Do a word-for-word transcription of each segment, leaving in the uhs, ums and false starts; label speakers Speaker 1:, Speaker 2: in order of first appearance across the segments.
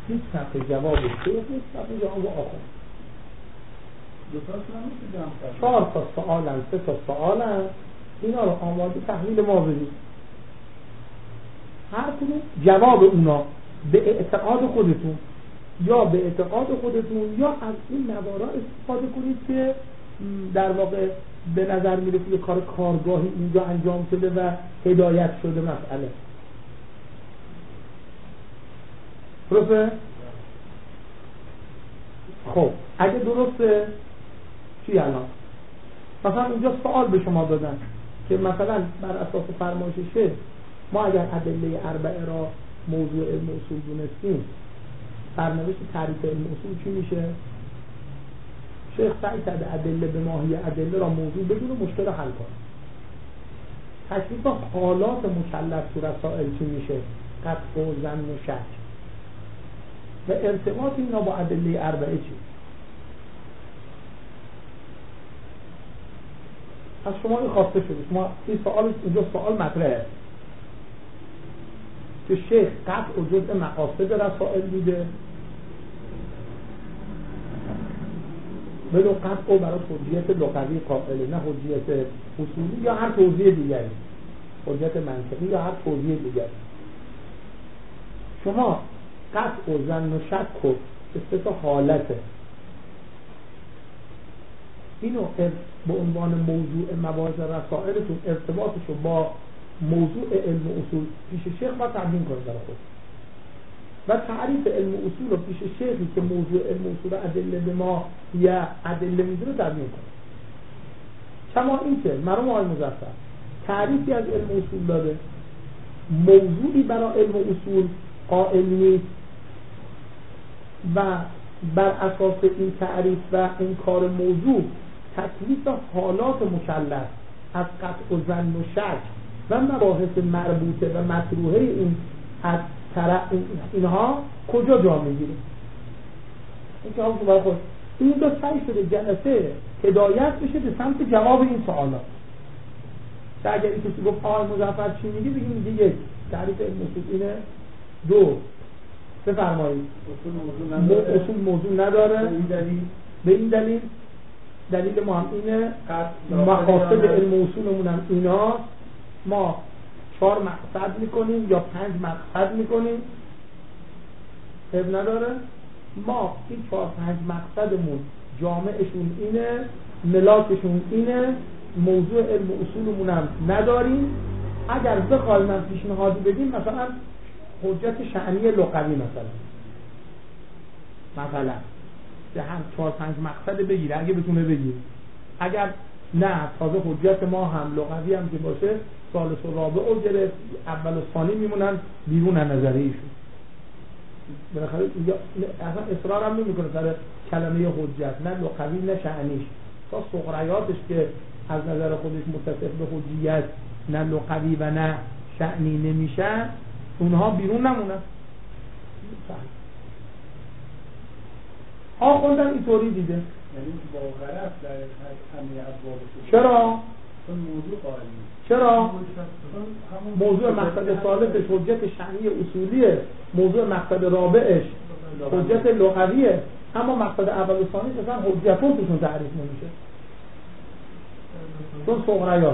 Speaker 1: هیچ صفحه جواب شیخ نیست، صفحه جواب آخر.
Speaker 2: دو تاش نمیشه جمع کرد.
Speaker 1: چهار تا سوالن، سه تا سوالن، اینا رو آماده تحلیل ما بدید. هر کدوم جواب اونا به اعتقاد خودتون یا به اعتقاد خودتون یا از این نوارا استفاده کنید که در واقع به نظر میرسه یه کار کارگاهی اینجا انجام شده و هدایت شده مسئله. درسته؟ خب اگه درسته چی الان؟ مثلا اینجا سوال به شما دادن که مثلا بر اساس فرمایش شیخ ما اگر ادله اربعه را موضوع علم اصول دونستیم، سرنوشت تعریف علم اصول چی میشه؟ شیخ سعی کرده ادله به ماهی ادله را موضوع بدون مشکل حل کنه. تشریف حالات مکلف تو رسائل چی میشه؟ قطع و ظن و شک. و ارتباط اینا با ادله اربعه چی؟ از شما این خواسته شده، شما این سوال اینجا سوال مطرحه که شیخ قطع و جزء مقاصد رسائل دیده، بدون قطع و برای حجیت لغوی قائله، نه حجیت اصولی یا هر توضیح دیگری، حجیت منطقی یا هر توضیح دیگری. شما قطع و ظن و شک کن که سه تا حالته، اینو به عنوان موضوع مباحث رسائلتون ارتباطشو با موضوع علم و اصول پیش شیخ باید تعیین کنید برای خود و تعریف علم و اصول رو پیش شیخی که موضوع علم و اصول ادله به ما یا ادله میدونه تعیین کنید. کما این که مرحوم آقای مظفر تعریفی از علم و اصول داده، موضوعی برای علم و اصول قائل نیست و بر اساس این تعریف و این کار موضوع تکلیف حالات مکلف از قطع و ظن و شک و مباحث مربوطه و مطروحه این از طرف اینها کجا جا میگیره؟ این که همون برای خود این دو سعی شده جلسه هدایت بشه به سمت جواب این سوالات. در اگر این کسی گفت آقای مظفر چی میگه بگیم میگه یک تعریف علم اصول اینه، دو بفرمایید اصول موضوع نداره به این دلیل، دلیل ما هم اینه، مقاصد علم اصولمون هم اینا، ما چهار مقصد میکنیم یا پنج مقصد میکنیم اب نداره، ما این چهار پنج مقصدمون جامعشون اینه، ملاکشون اینه، موضوع علم اصولمون هم نداریم. اگر بخوایم من پیشنهادی بدیم مثلا حجت شأنی لغوی مثلا مثلا به هم چهار پنج مقصد بگیره اگه بتونه بگیره، اگر نه تازه حجت ما هم لغوی هم که باشه ثالث و رابع و گرفت اول و ثانی میمونن بیرون از نظریه ایشون. بالاخره اصلا اصرار هم نمیکنه سر کلمه حجت، نه لغوی نه شأنیش، تا سغریاتش که از نظر خودش متصف به حجیت نه لغوی و نه شأنی نمیشن اونها بیرون نمونن. آخوندن اینطوری دیده.
Speaker 2: یعنی واقعا در همه ابواب
Speaker 1: چرا؟
Speaker 2: چون موضوع قائل
Speaker 1: چرا؟ موضوع مقصد ثالثش حجت شأنی اصولیه، موضوع مقصد رابعش حجت لغویه، اما مقصد اول و ثانی اصلا حجتون توشون تعریف نمیشه چون صغریات.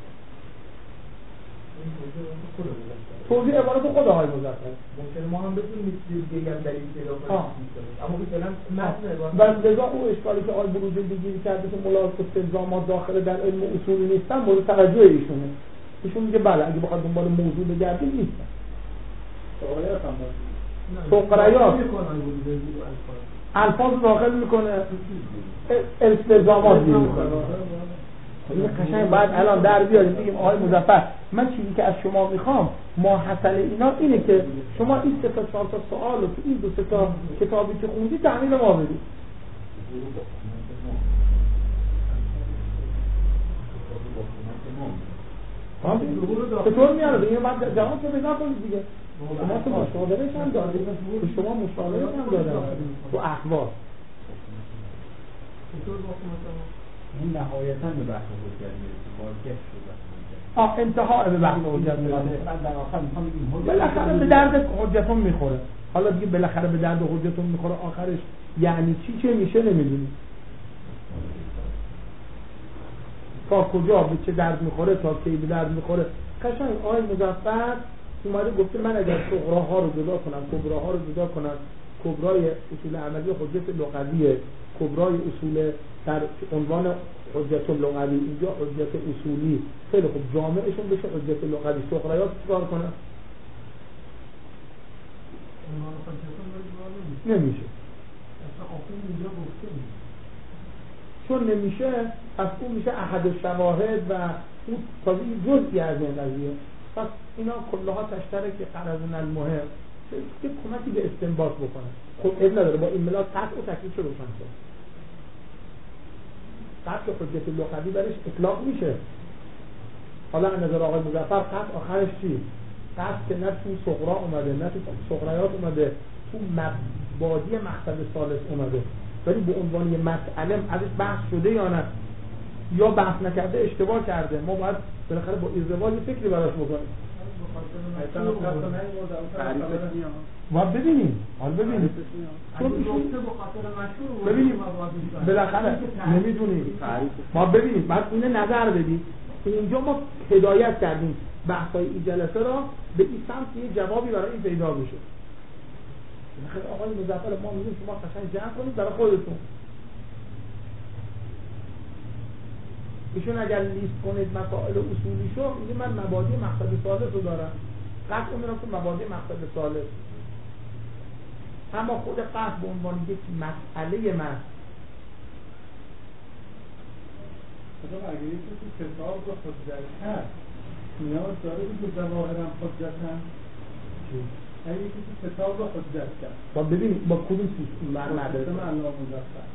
Speaker 1: توضیح عبارت خود آقای مظفر
Speaker 3: ممکنه ما هم بتونیم دیگه هم دلیل پیدا کنیم، اما مثلا متن
Speaker 1: عبارت و لذا او اشکالی که آقای بروجردی دیگری کرده که ملاحظه الزامات داخل در علم اصولی نیستن مورد توجه ایشونه. ایشون میگه بله اگه بخواد دنبال موضوع بگردیم نیستن.
Speaker 2: صغریات هم
Speaker 1: صغریات الفاظ داخل میکنه، الزامات دیگه میکنه. این قشنگ باید الان در بیاریم بگیم آقای مظفر من چیزی که از شما میخوام ماحصل اینا اینه که شما این سه تا چهار تا سوال رو تو این دو سه تا کتابی که خوندی تعمیل ما بدید. چطور میاره دیگه؟ من جواب رو پیدا کنید دیگه. شما تو مشاورش هم دارید، شما مشاورش هم دارید تو احوال.
Speaker 3: این نهایتاً به بحث حجت میرسه، واضح شد.
Speaker 1: آه انتها به بحث حجت میرسه.
Speaker 3: بعد در آخر میخوام این حجت
Speaker 1: بالاخره به درد حجتون میخوره. حالا دیگه بالاخره به درد حجتون میخوره آخرش یعنی چی چه میشه نمیدونی تا کجا به چه درد میخوره تا کی به درد میخوره. قشنگ آقای مظفر اومده گفته من اگر صغراها رو جدا کنم کبراها رو جدا کنم، کبرای اصول عملی حجت لغویه، کبرای اصول در عنوان حجت لغوی، اینجا حجت اصولی، خیلی خوب جامعشون بشه حجت لغوی، صغرایات چیکار کنن؟ نمیشه. چون نمیشه پس اون میشه احد الشواهد و اون تازه جزئی از این قضیه. پس اینا کلها تشترک قرض المهم که کمکی به استنباط بکنه. خب اب نداره با این ملاک قطع و تکلیف رو روشن شد. قطع حجت لغوی برش اطلاق میشه. حالا از نظر آقای مظفر قطع آخرش چی؟ قطع که نه تو صغرا اومده نه تو صغرایات اومده، تو مبادی مقصد ثالث اومده، ولی به عنوان یه مسئله ازش بحث شده یا نه، یا بحث نکرده اشتباه کرده. ما باید بالاخره با ازدواج فکری براش بکنیم. ما ببینیم حال ببینیم ببینیم بالاخره نمیدونیم ما ببینیم بعد اینه نظر بدیم. اینجا ما هدایت کردیم بحثای این جلسه را به این سمت یه جوابی برای این پیدا بشه. بالاخره آقای مظفر ما میگیم شما قشنگ جمع کنید برای خودتون. ایشون اگر لیست کنید مسائل اصولی شو میگه من مبادی مقصد ثالث رو دارم، قطع میرم تو مبادی مقصد ثالث. اما خود قطع به عنوان یک مسئله من
Speaker 2: خدا اگر یک کسی کتاب رو حجت هست نیاز داره که ظواهرم حجت هم اگر یک کسی کتاب رو حجت کرد
Speaker 1: با ببینید با کدوم سیستم معنا
Speaker 2: داره معنا مظفر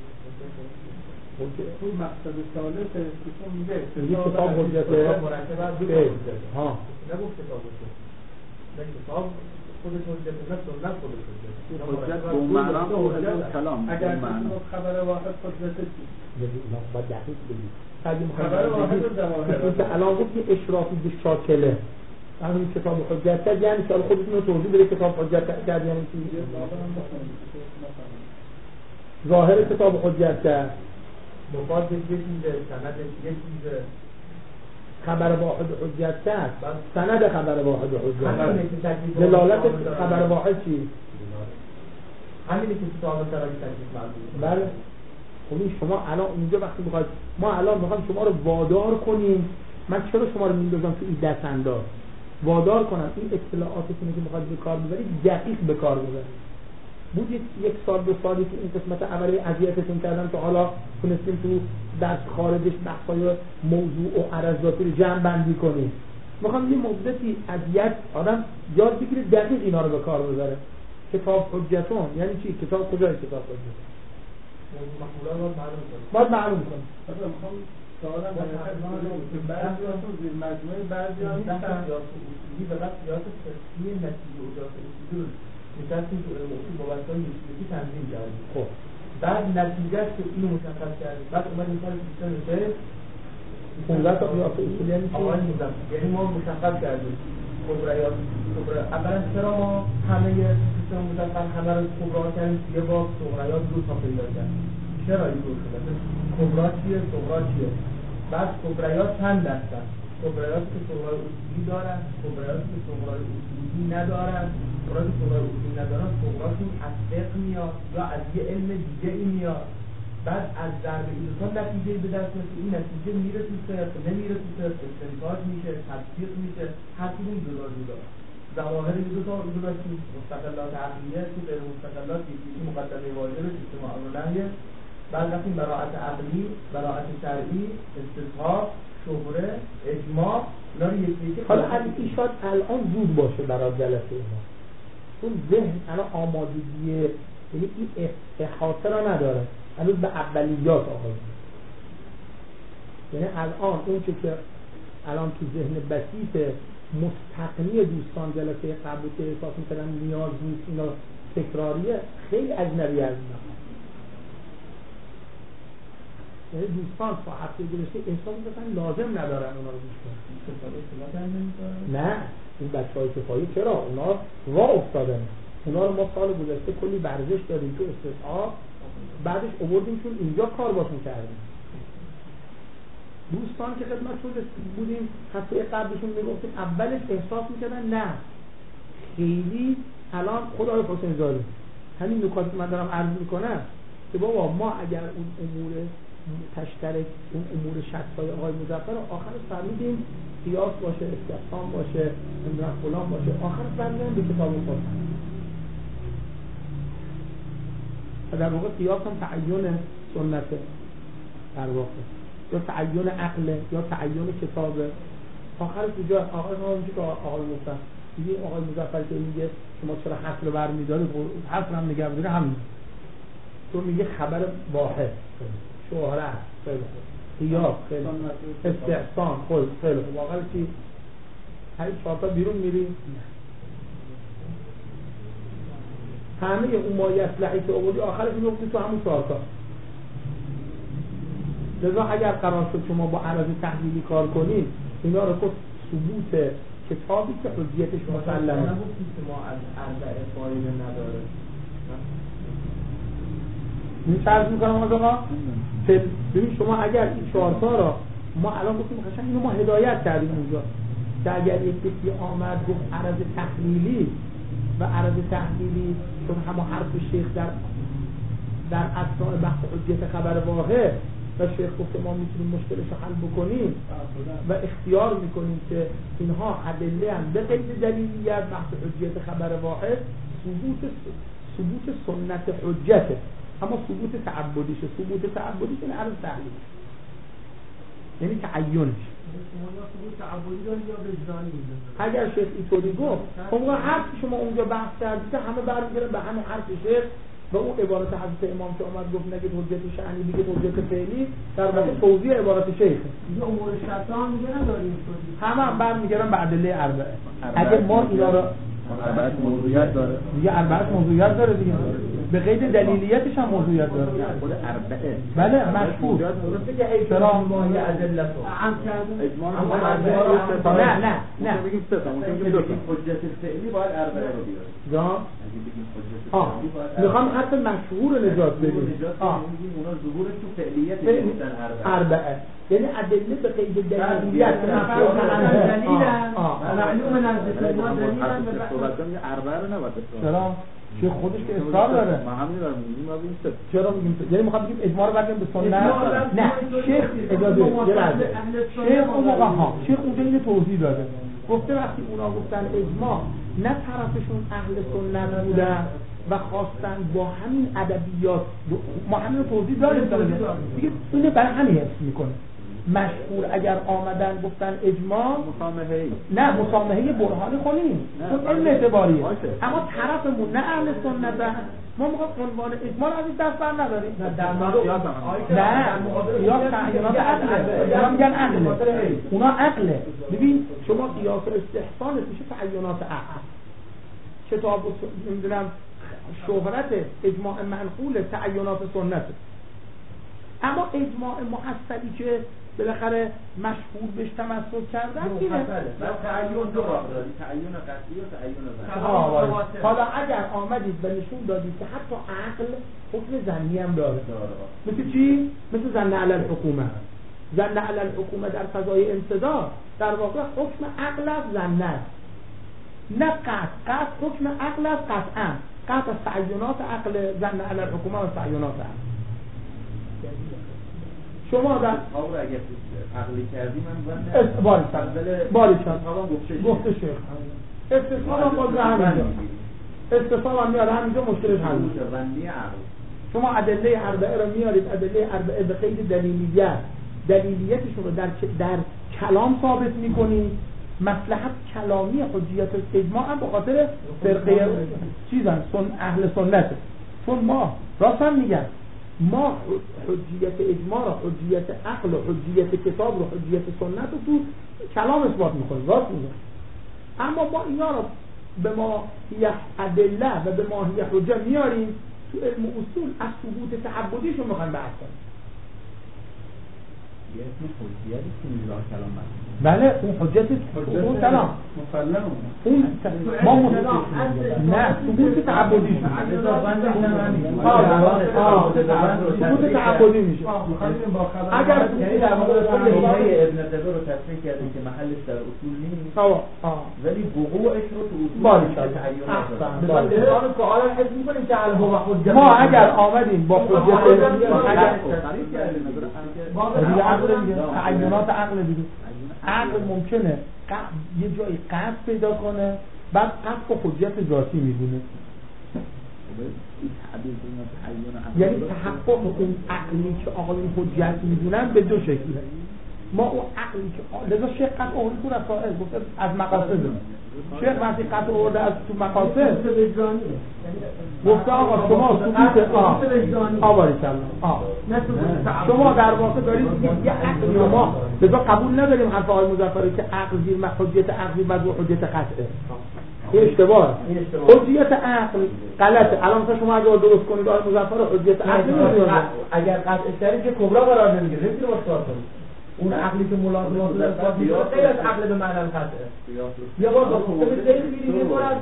Speaker 2: توی مقصد ثالثه که میگه
Speaker 1: کتاب حجته ها
Speaker 3: نگفت کتاب حجته نه کتاب خودش حجت نه سنت خودش حجت
Speaker 4: حجت به اون معنا حجت کلام
Speaker 2: اگر خبر واحد حجت چی؟
Speaker 1: با دقیق بگید
Speaker 2: خبر واحد رو ظواهر
Speaker 1: که الان گفت که اشرافی به شاکله همین کتاب حجت کرد یعنی که خودتون رو توضیح بده کتاب حجت کرد یعنی چی؟ ظاهر کتاب حجت کرد
Speaker 3: مفاد یک چیزه سند یک چیزه
Speaker 1: خبر واحد حجت کرد سند خبر واحد حجت دلالت خبر واحد چی؟
Speaker 3: همینی که کتاب تراجی تکلیف مربوطه.
Speaker 1: بله خب شما الان اونجا وقتی میخواید ما الان میخوایم شما رو وادار کنیم، من چرا شما رو میندازم تو این دست انداز وادار کنم این اطلاعاتتون که میخواید به کار ببرید دقیق به کار ببرید. بود یک سال دو سالی که این قسمت اولی اذیتتون کردم تا حالا تونستیم تو درس خارجش بحثای موضوع و عرضاتی رو جمع بندی کنیم. میخوام یه مدتی اذیت آدم یاد بگیره دقیق اینا رو به کار ببره. کتاب حجتون یعنی چی؟ کتاب کجای کتاب حجت؟
Speaker 3: مقوله رو معلوم کنیم.
Speaker 1: باید معلوم کنیم.
Speaker 2: مثلا میخوام سوالم که بعضیاتون زیر مجموعه بعضیات
Speaker 3: نیستن قیاس اصولی و بعد قیاس فقهی نتیجه و قیاس اصولی رو نشستیم تو علم اصول با بچه‌های یکی تنظیم کردیم.
Speaker 1: خب
Speaker 3: بعد نتیجهش که اینو مشخص کردیم. بعد اومدیم سال سیستم فقه
Speaker 1: پانزده تا قیاس اصولی یعنی چی؟
Speaker 3: آقای مدام یعنی ما مشخص کردیم کبرایات کبرا اولا چرا ما همه سیستم مدام همه رو کبرا کردیم یه بار صغرایات دو تا پیدا کردیم. چرا اینطور شده؟ کبرا چیه؟ صغرا چیه؟ بعد کبرایات چند دستن؟ کبرایات که صغرای اصولی دارن، کبرایات که صغرای اصولی ندارن. کبرایات که صغرای اصولی ندارن، صغراشون از فقه میاد یا از یه علم دیگه ای میاد. بعد از ضرب این دو تا نتیجه به دست میاد، این نتیجه میره تو فقه، نمیره تو فقه، استنتاج میشه، تطبیق میشه، هر کدوم جدا جدا. ظواهر دو تا جدا چیز مستقلات عقلیه، تو غیر مستقلات یکی مقدمه واجب سیستم امر نهیه. بعد رفتیم براعت عقلی، براعت شرعی، استصحاب، شهره، اجماع، اینا رو یکی یکی.
Speaker 1: حالا این شاید الان زود باشه برای جلسه ما. چون ذهن الان آمادگی یعنی این احاطه را نداره. هنوز به اولیات آغاز. یعنی الان اون چه که الان تو ذهن بسیط مستقنی دوستان جلسه قبل که احساس می‌کردن نیاز نیست اینا تکراریه، خیلی اجنبی از اینا. یعنی دوستان تا هفته گذشته احساس می‌کردن لازم ندارن اونا رو گوش کنن. نه این بچه‌های کفایی چرا اونا راه افتادن. اونا رو ما سال گذشته کلی بررسش دادیم تو استثعاب، بعدش آوردیم چون اینجا کار باشون کردیم. دوستان که خدمتشون بودیم هفته قبلشون میگفتیم اولش احساس میکردن نه خیلی الان خدای حسین زاده همین نکاتی که من دارم عرض میکنم که بابا ما اگر اون امور تشترک اون امور شخصای آقای مظفر آخرش فهمیدیم قیاس باشه استحسان باشه نمیدونم فلان باشه آخرش فهمیدیم به کتاب خود و در واقع قیاس هم تعین سنته در واقع یا تعین عقل یا تعین کتاب آخرش کجا آقای ما اونجا که آقای گفتن دیگه آقای مظفر که میگه شما چرا حصر برمی‌دارید حصر هم نگه بداره همین تو میگه خبر واحد شهره خیلی خوب قیاس خیلی استحسان خیلی خیلی خوب واقعا چی هر چهار تا بیرون میری همه اون مایه اصلحی که آوردی آخرش میگفتی تو همون چهار تا. لذا اگر قرار شد شما با عرض تحلیلی کار کنید اینا رو خود ثبوت کتابی که حجیتش مسلمه
Speaker 3: نگفتید که ما از اربعه فایده نداره
Speaker 1: این فرض میکنم از آقا ببین شما اگر این چهارتا را ما الان گفتیم قشنگ اینو ما هدایت کردیم اونجا که اگر یک کسی آمد گفت عرض تحلیلی و عرض تحلیلی چون همه حرف شیخ در در اثناء بحث حجیت خبر واقع و شیخ گفت ما میتونیم مشکلش رو حل بکنیم و اختیار میکنیم که اینها ادله هم به قید دلیلیت بحث حجیت خبر واحد ثبوت ثبوت سنت حجته اما ثبوت تعبدیشه ثبوت تعبدیش یعنی عرض تحلیل یعنی تعینش اگر شیخ اینطوری گفت خب اون حرف شما اونجا بحث کردید که همه برمیگردن به همین حرف شیخ و اون عبارت حضرت امام که اومد گفت نگید حجت شأنی بگید حجت فعلی در واقع توضیح عبارت شیخ
Speaker 3: دیگه امور شرطا میگه نداریم
Speaker 1: همه هم برمیگردن به ادله اربعه اگه ما اینا رو
Speaker 4: اربعه موضوعیت داره
Speaker 1: دیگه اربعه موضوعیت داره دیگه به قید دلیلیتش هم موضوعیت داره
Speaker 4: خود اربعه
Speaker 1: بله مشهور چرا
Speaker 3: مایه ادله عام کردن
Speaker 4: اجماع
Speaker 1: نه نه نه
Speaker 4: بگیم سه تا ممکن بگیم دو تا حجت فعلی باید اربعه رو بیاره
Speaker 1: جا آه میخوام حتی مشهور نجات بدیم
Speaker 4: آه میگیم اونا ظهورش تو فعلیت نیستن اربعه
Speaker 1: یعنی ادله به قید دلیلیت
Speaker 3: معلومه نزد ما دلیلن
Speaker 4: به اربعه رو نباید
Speaker 1: چرا چه خودش که اصرار داره
Speaker 4: ما همین دارم میگیم ما بگیم سه
Speaker 1: چرا میگیم یعنی میخوام بگیم اجماع رو بگیم به سنت نه شیخ اجازه یه لحظه شیخ اون موقع ها شیخ اونجا اینو توضیح داده گفته وقتی اونا گفتن اجماع نه طرفشون اهل سنت بودن و خواستن با همین ادبیات ما همین رو توضیح داریم دیگه اینو برای همین حفظ میکنه مشهور اگر آمدن گفتن اجماع
Speaker 4: مسامحه
Speaker 1: نه مسامحه برهانی خونیم چون علم اعتباریه اما طرفمون نه اهل سنت ما میخوام عنوان اجماع رو از این دست بر نداریم
Speaker 3: نه در مورد
Speaker 1: نه یا تعیینات عقله اونا میگن عقله اونا عقله ببین شما قیاس استحسان میشه تعیینات عقل کتاب نمیدونم شهرت اجماع منقول تعیینات سنت اما اجماع محصلی که بالاخره مشهور بهش تمسک کردن اینه
Speaker 4: تعیین دو راه داری تعیین قطعی و تعیین ظنی
Speaker 1: حالا اگر آمدید و نشون دادید که حتی عقل حکم ظنی هم داره مثل چی؟ مثل ظن علی الحکومه ظن علی الحکومه در فضای انصداد در واقع حکم عقل از ظن است نه قطع قطع حکم عقل از قطعا قطع از تعیینات عقل ظن علی الحکومه و تعیینات عقل شما در
Speaker 4: آقا اگه عقلی کردی من
Speaker 1: ظن باری شد باری شد گفته شیخ استثناء هم باز همینجا استثناء هم میاره همینجا مشکلش حل میشه شما ادله اربعه رو میارید ادله اربعه به قید دلیلیت دلیلیتشون رو در در کلام ثابت میکنید مصلحت کلامی حجیت اجماع هم به خاطر فرقه چیزن سن اهل سنت چون ما راست هم میگن ما حجیت اجماع را حجیت عقل و حجیت کتاب و حجیت سنت رو تو کلام اثبات میکنیم راست میگن اما ما اینا رو به ماهیت ادله و به ماهیت حجه میاریم تو علم اصول از ثبوت تعبدیشون میخوایم بحث کنیم بله اون حجت اون سلام
Speaker 2: مسلم
Speaker 1: اون ما نه ثبوت تعبدی ثبوت تعبدی میشه
Speaker 4: اگر در واقع ابن قدر رو تصریح کردیم که محلش در اصول نیست ولی وقوعش رو تو اصول تعین
Speaker 3: مثلا سوال حذف می‌کنیم که الهو و حجت
Speaker 1: ما اگر آمدیم با حجت اگر تعینات عقل دیگه عقل ممکنه یه جایی قصد پیدا کنه بعد قصد با حجت ذاتی میدونه یعنی تحقق اون عقلی که آقا این حجت میدونن به دو شکله ما اون عقلی که لذا شیخ قطع آورده تو رسائل گفته از مقاصد شیخ وقتی قطع آورده از تو مقاصد گفته آقا شما ثبوت آواری کلا شما در واقع دارید یه عقلی ما لذا قبول نداریم حرف آقای مظفری که عقل زیر حجت عقلی بعد حجت قطعه این اشتباه حجت عقل غلطه. الان مثلا شما اگه درست کنید آقای مظفری حجت عقل
Speaker 3: اگر قطع شری که کبرا قرار نمیگیره نمیتونه واسطه کنید اون عقلی که ملازمات در اثبات میشه غیر از عقل به معنی قطعه یا با خود غیر میگیریم یه بار از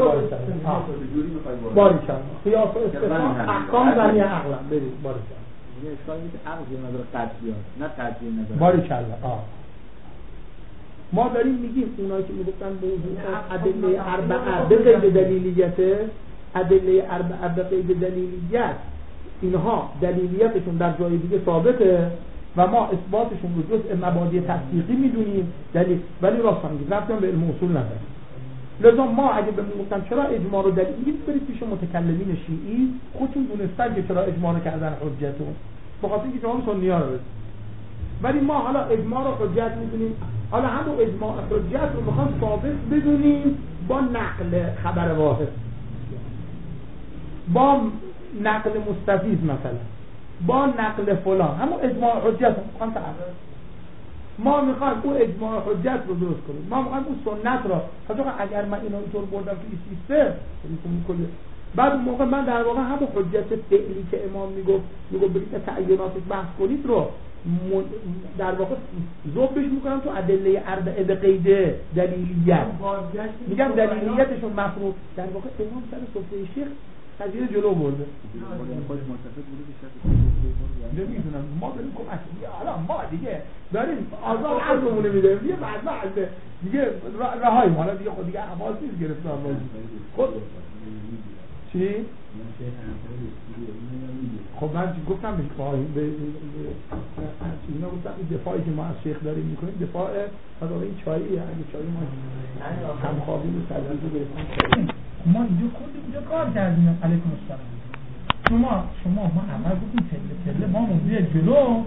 Speaker 1: باریکن قیاس و استثناء احکام زمینه عقلا برید باریکن
Speaker 4: یه اشکال میشه عقل یه نظر قطعیه نه ترجیح نظر
Speaker 1: باریکن آ ما داریم میگیم اونایی که میگفتن موضوع ادله اربعه به قید دلیلیت ادله اربعه به قید دلیلیت اینها دلیلیتشون در جای دیگه ثابته و ما اثباتشون رو جزء مبادی تصدیقی میدونیم دلیل ولی راست میگیم رفتیم به علم اصول نداریم. لذا ما اگه بهمون گفتن چرا اجماع رو دلیل میگید برید پیش متکلمین شیعی خودتون دونستن که چرا اجماع رو کردن حجتون به خاطر اینکه جواب سنی‌ها رو بدید. ولی ما حالا اجماع رو حجت میدونیم حالا همون اجماع حجت رو میخوام ثابت بدونیم با نقل خبر واحد با نقل مستفیض مثلا با نقل فلان همون اجماع حجت میخوام تعریف ما میخوایم اون اجماع حجت رو درست کنیم ما میخوایم اون سنت رو حالا اگر من اینو اینطور بردم تو این سیستم میکنه بعد اون موقع من در واقع همون حجت فعلی که امام میگفت میگفت برید تعیناتش بحث کنید رو در واقع ذوبش میکنم تو ادله اربعه به قید دلیلیت میگم دلیلیتشون مفروض در واقع امام سر سفره شیخ قضیه جلو برده نمیدونم ما داریم کمک حالا ما دیگه داریم آزاد عرضمونه میدهیم دیگه بعد بعد دیگه رهاییم حالا دیگه خود دیگه احواز نیست گرفتار بازی خب چی؟ خب من گفتم به اینا گفتم این دفاعی که ما از شیخ داریم میکنیم دفاع از این چایی اگه چایی ما همخوابی و سلویزو گرفتیم ما اینجا خود اینجا کار کردیم علیکم السلام شما شما ما عمل بودیم پله پله ما موضوع جلو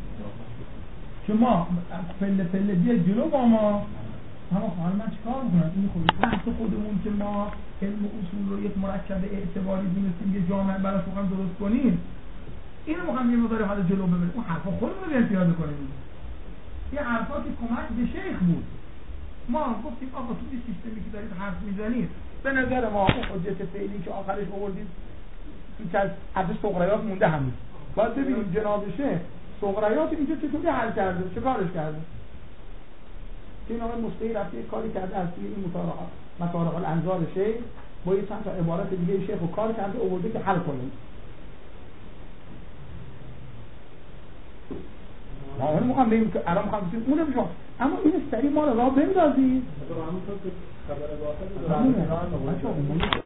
Speaker 1: شما پله پله بیا جلو با ما اما حالا من چیکار میکنم این خود بحث خودمون که ما علم اصول رو یک مرکب اعتباری دونستیم یه جامعه براش بخوام درست کنیم اینو میخوام یه مقدار حالا جلو ببریم اون حرفا خودمون رو پیاده کنیم یه حرفا که کمک به شیخ بود ما گفتیم آقا تو این سیستمی که دارید حرف میزنید به نظر ما اون حجت فعلی که آخرش آوردید که از ارزش صغریات مونده همین باید ببینیم جناب شیخ صغریات اینجا چطوری حل کرده چه کارش کرده که این آقای مصطفی رفته کاری کرده از توی این مطارق الانظار شیخ با یه چند تا عبارت دیگه شیخ رو کار کرده آورده که حل کنیم ما اون میخوام بگیم که الان میخوام بگیم اونم شما اما این سری ما رو راه بندازید